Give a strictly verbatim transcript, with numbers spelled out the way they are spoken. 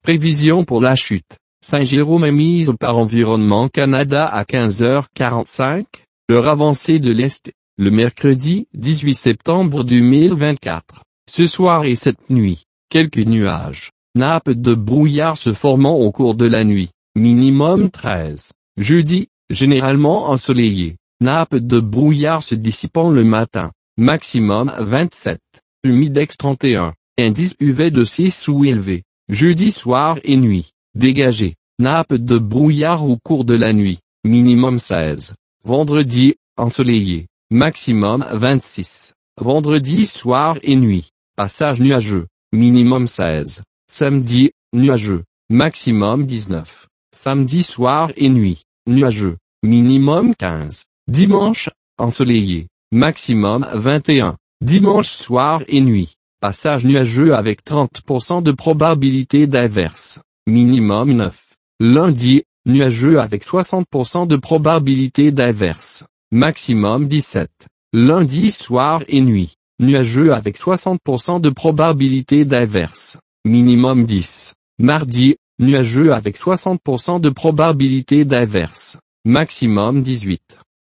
Prévision pour la chute. Saint-Jérôme est mise par Environnement Canada à quinze heures quarante-cinq, heure avancée de l'Est, le mercredi dix-huit septembre deux mille vingt-quatre. Ce soir et cette nuit, quelques nuages, nappes de brouillard se formant au cours de la nuit, minimum treize. Jeudi, généralement ensoleillé, nappes de brouillard se dissipant le matin, maximum vingt-sept. Humidex trente et un, indice U V de six ou élevé. Jeudi soir et nuit, dégagé, nappes de brouillard au cours de la nuit, minimum seize. Vendredi, ensoleillé, maximum vingt-six. Vendredi soir et nuit, passage nuageux, minimum seize. Samedi, nuageux, maximum dix-neuf. Samedi soir et nuit, nuageux, minimum quinze. Dimanche, ensoleillé, maximum vingt et un. Dimanche soir et nuit, passage nuageux avec trente pour cent de probabilité d'averse, minimum neuf. Lundi, nuageux avec soixante pour cent de probabilité d'averse, maximum dix-sept. Lundi soir et nuit, nuageux avec soixante pour cent de probabilité d'averse, minimum dix. Mardi, nuageux avec soixante pour cent de probabilité d'averse, maximum dix-huit.